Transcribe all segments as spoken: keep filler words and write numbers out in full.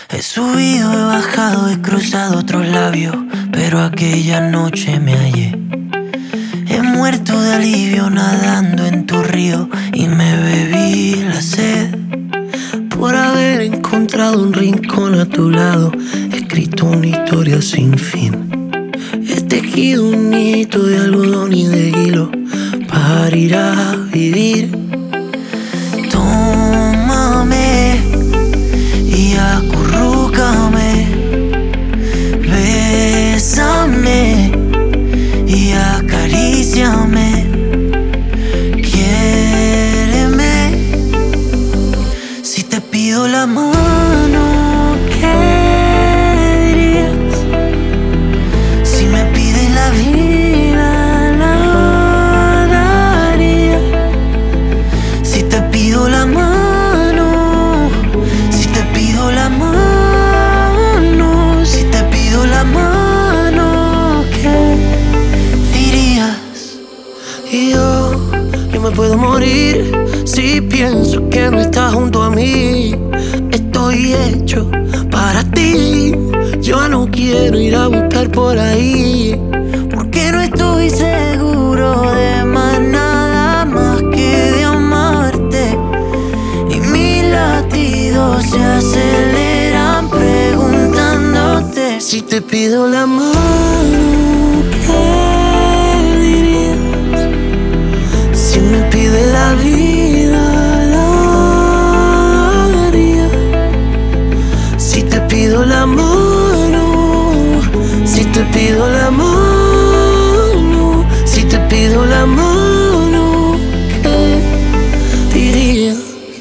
He subido, he bajado, he cruzado otros labios, pero aquella noche me hallé. He muerto de alivio nadando en tu río y me bebí la sed. Por haber encontrado un rincón a tu lado, he escrito una historia sin fin. He tejido un hito de algodón y de hilo para ir a vivir. Tómame y acurrúcame, bésame y acaríciame, quiéreme. Si te pido la mano, ¿qué dirías? Si me pides la vida, la daría. Si te pido la mano, si te pido la mano, si te pido la mano, ¿qué dirías? Y yo, yo me puedo morir si pienso que no estás junto a mí. Estoy hecho para ti. Yo no quiero ir a buscar por ahí, porque no estoy seguro de más nada más que de amarte. Y mis latidos se aceleran preguntándote: si te pido la mano, ¿qué dirías? Si me pides la vida, la daría. Si te pido la mano, si te pido la mano, si te pido la mano, ¿qué dirías?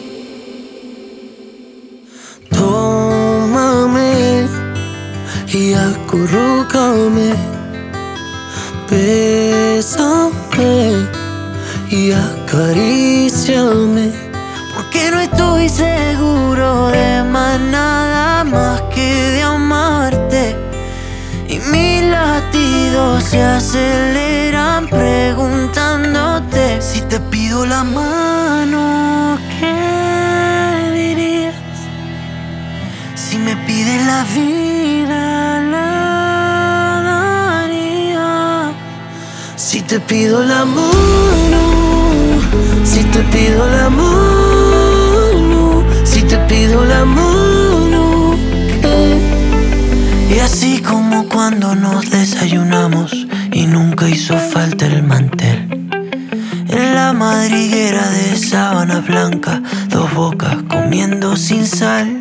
Tómame y acurrúcame, bésame y acaríciame, porque no estoy seguro de más nada más que de amarte. Y mis latidos se aceleran preguntándote: si te pido la mano, ¿qué dirías? Si me pides la vida, la daría. Si te pido la mano, si te pido la mano, si te pido la mano, ¿qué? Y así como cuando nos desayunamos y nunca hizo falta el mantel, en la madriguera de sábana blanca, dos bocas comiendo sin sal.